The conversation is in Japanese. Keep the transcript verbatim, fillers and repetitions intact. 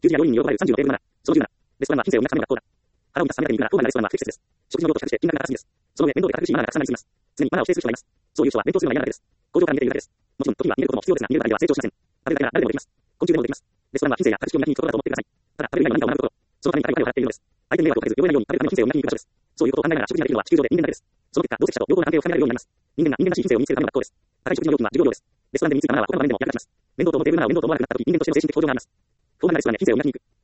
求人や要員に応募られるさんじゅうのテーブルなな、そのじゅうなな、レストランは品性を磨くための学校だ。腹を満たすさんびゃくえんいくら当番なレストランは不適切です。食事の量と比較して金額が高すぎです。その上、面倒で堅苦しいマナーがたくさんなりすぎます。常にマナーを指定する人がいます。そういう人は勉強するのが嫌なだけです。工場から見ているだけです。もちろん、時には見ることも必要ですが、見るだけでは成長しません。食べるだけなら誰でもできます。昆虫でもできます。レストランは品性や格式を磨きに行くところだと思ってください。ただ、食べる以外の何かを学ぶこと、そのために彼はお金を払っているのです。相手に迷惑をかけず、汚れないように食べるための品性を磨きに行く場所です。そういうことを考えながら食事ができるのは地球上で人間だけです。その結果、同席者と良好な関係を深められるようになります。人間が人間らしい品性を身につけるための学校です。高い食事の料金は授業料です。レストランで身についたマナーは他の場面でも役立ちます。面倒と思うテーブルマナーを面倒と思わなくなった時、人間としての精神的向上があります。不穏なレストランで品性を磨きに行く。